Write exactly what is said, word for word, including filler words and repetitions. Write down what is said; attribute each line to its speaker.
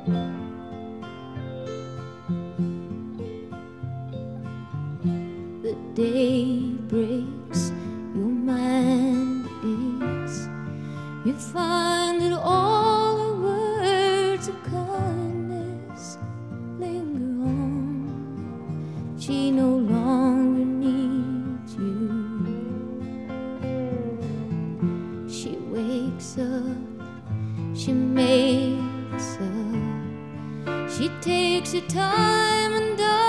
Speaker 1: The day breaks, your mind aches. You find that all the words of kindness linger on. She no longer needs you. She wakes up, she makes up, she takes her time and does